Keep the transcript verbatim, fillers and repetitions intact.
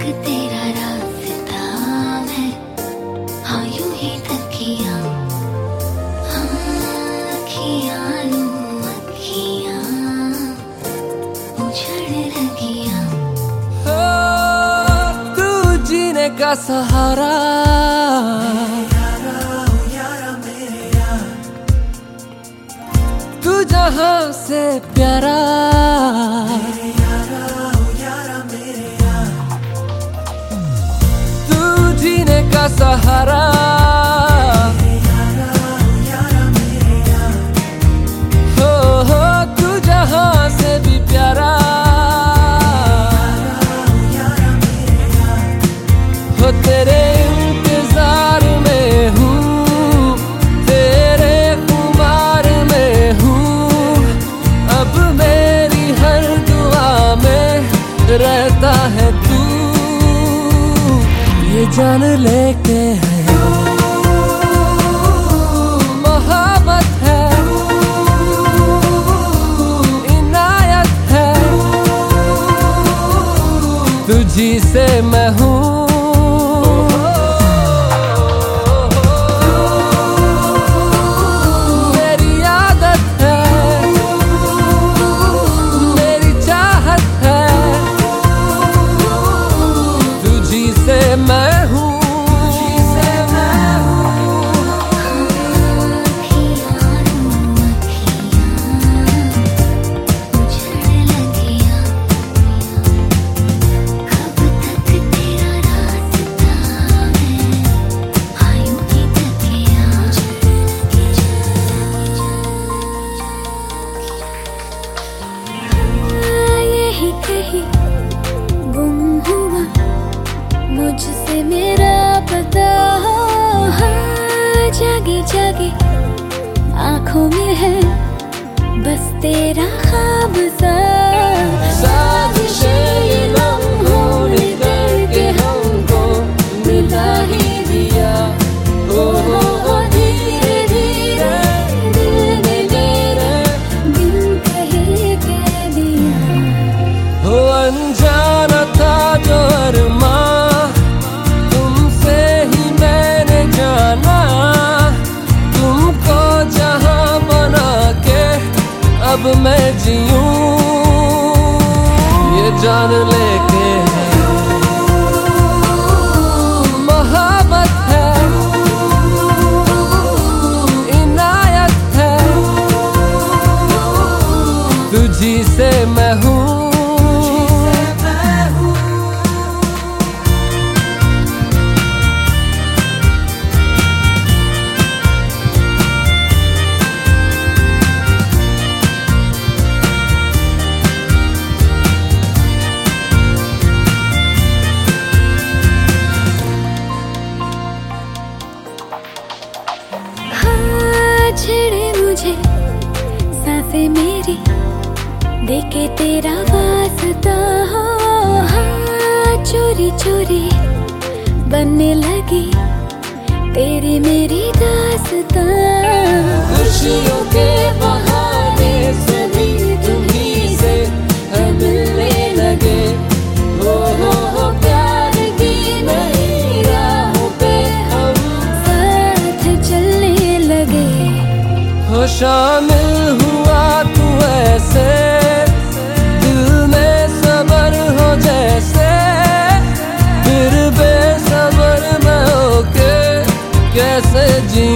तेरा रास्ता है, हाँ यूं ही तकिया, हाँ अखियाँ यूं अखियाँ उछड़ लगिया। हो तू जीने का सहारा, तू जहां से प्यारा, तू जीने का सहारा, हो हो तू जहां से भी प्यारा, हो तेरे इंतजार में हूँ, तेरे खुमार में हूँ, अब मेरी हर दुआ में रहता है तू, ये जान लेके है मोहब्बत है, इनायत है, तुझी से मैं हूँ। मैं हूँ मुझसे मेरा पता, हाँ जागे जागे आँखों में है बस तेरा ख्वाब सा, साजिशें ये लम्हों ने करके हमको मिला ही दिया, ओ हो हो धीरे धीरे दिल ने मेरे दिल कहे कह दिया, हो अनजाना था जो अरमां अब मैं जीऊं, ये जान लेके है मोहब्बत है, इनायत है, तुझी से मैं हूँ। छेड़े मुझे सांसें मेरी, देखे तेरा वास्ता, हाँ चोरी चोरी बनने लगी तेरी मेरी दास्तां, खुशियों के बहाने सभी तुम्हीं से मिलने लगे, हो हो हो प्यार की नई राहों पे हम साथ चलने लगे, हो शामिल हुआ तू ऐसे दिल में सबर हो जैसे, फिर बेसबर मैं होके कैसे जी